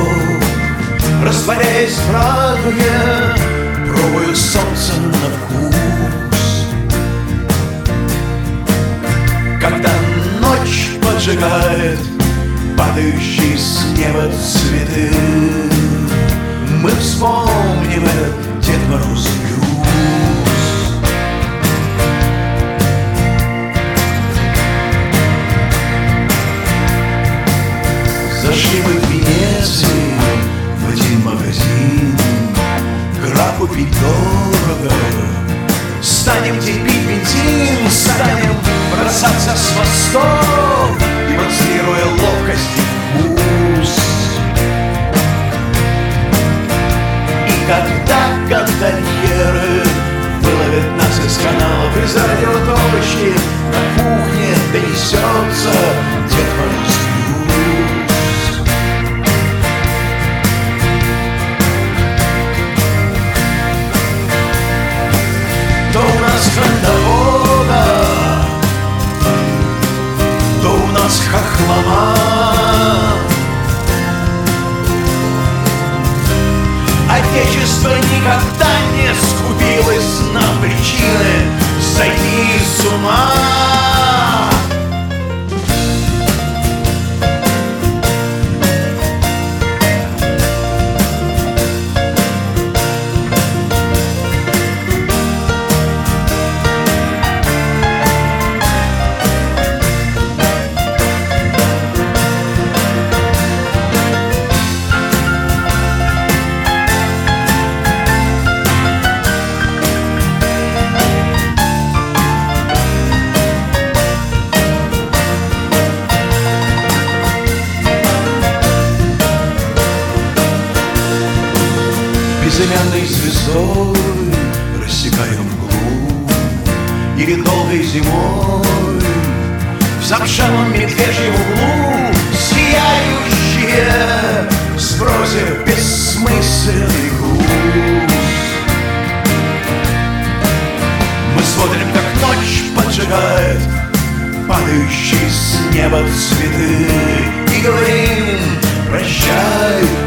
Растворяясь в радуге, пробую солнце на вкус. Когда ночь поджигает падающие с неба цветы, мы вспомним этот Дед Мороз блюз. Зашли мы в Венеции в один магазин, граф купить дорого. Станем терпеть бензин, станем бросаться с мостов, демонстрируя ловкость и вкус. И когда гондольеры выловят нас из каналов, из радиоточки на кухне донесется Дед Мороз блюз. То у нас хандовода, то у нас хохлома. Отечество никогда не скупилось на причины сойти с ума. Безымянной звездой рассекаем мглу, или долгой зимой в замшелом медвежьем углу сияющие, сбросив бессмысленный груз. Мы смотрим, как ночь поджигает падающие с неба цветы, и говорим: прощай,